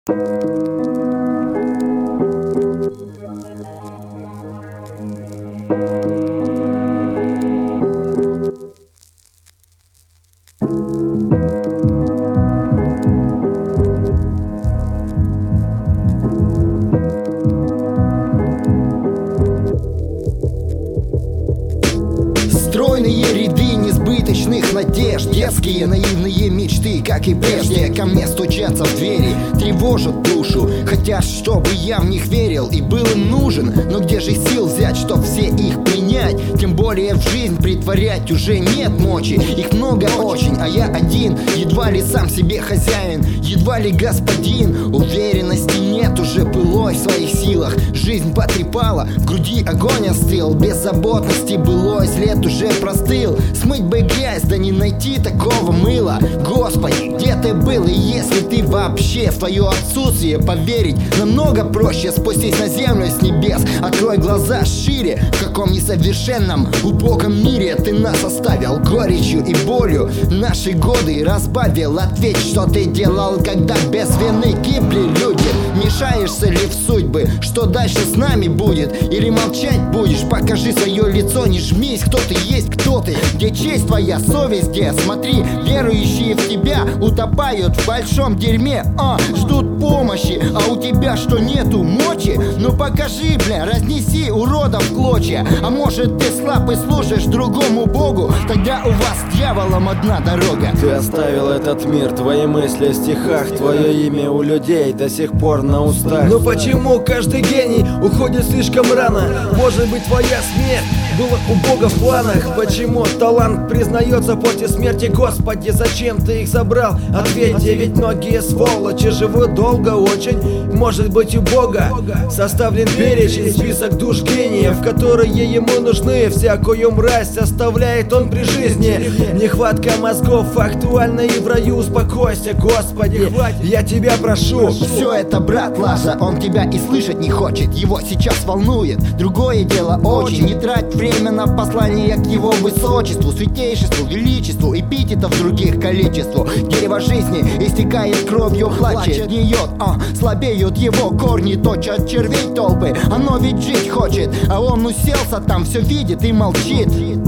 Стройные ряды несбыточных надежд, детские наивные мечты, как и прежде, ко мне стучатся в двери, тревожат душу, хотят, чтобы я в них верил и был им нужен. Но где же сил взять, чтоб все их принять? Тем более в жизнь притворять уже нет мочи. Их много очень, а я один, едва ли сам себе хозяин, едва ли господин. Уверенности нет уже былой в своих силах. Жизнь потрепала, в груди огонь остыл. Беззаботности былой след уже простыл. Смыть бы грязь, да не найти такого мыла. Господи, где ты был? И если ты вообще в твое отсутствие поверить намного проще, спустись на землю с небес, открой глаза шире. В каком несовершенном, убогом мире ты нас оставил горечью и болью, наши годы разбавил. Ответь, что ты делал, когда без вины гибли люди? Мешаешься ли в судьбы? Что дальше с нами будет? Или молчать будешь? Покажи свое лицо, не жмись. Кто ты есть, кто ты? Где честь твоя, совесть где? Смотри, верующие в тебя утопают в большом дерьме, ждут помощи, а у тебя что, нету мочи? Ну покажи, бля, разнеси уродов в клочья. А может ты слаб и служишь другому богу? Тогда у вас с дьяволом одна дорога. Ты оставил этот мир, твои мысли в стихах, твое имя у людей до сих пор на устах. Но почему каждый гений уходит слишком рано? Может быть, твоя смерть была у Бога в планах? Почему талант признается после смерти? Господи, зачем ты их забрал? Ответьте, ведь многие сволочи живут долго очень. Может быть, у Бога составлен перечень, список душ гениев, которые ему нужны. Всякую мразь оставляет он при жизни. Нехватка мозгов актуальна и в раю. Успокойся, Господи, я тебя прошу. Все это, брат, лажа, он тебя и слышать не хочет. Его сейчас волнует другое дело очень. Не трать время на послание к его высочеству, святейшеству, величеству, эпитетов других количеству. Дерево жизни истекает кровью, плачет, гниет, слабеют его корни, точат червей толпы. Оно ведь жить хочет, а он уселся там, все видит и молчит.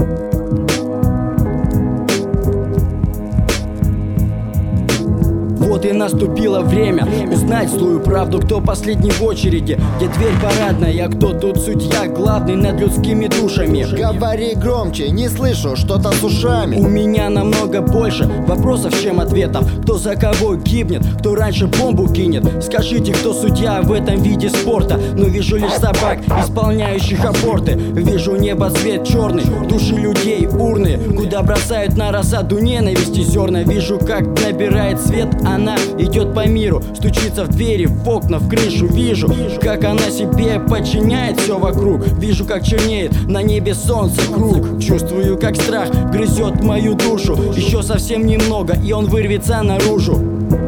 Вот и наступило время узнать злую правду, кто последний в очереди, где дверь парадная, кто тут судья главный над людскими душами. Говори громче, не слышу, что-то с ушами. У меня намного больше вопросов, чем ответов. Кто за кого гибнет, кто раньше бомбу кинет? Скажите, кто судья в этом виде спорта? Но вижу лишь собак, исполняющих аборты. Вижу небо цвет черный, души людей урны, куда бросают на рассаду ненависти зерна. Вижу, как набирает свет она идет по миру, стучится в двери, в окна, в крышу. Вижу, как она себе подчиняет все вокруг. Вижу, как чернеет на небе солнце круг. Чувствую, как страх грызет мою душу. Еще совсем немного, и он вырвется наружу.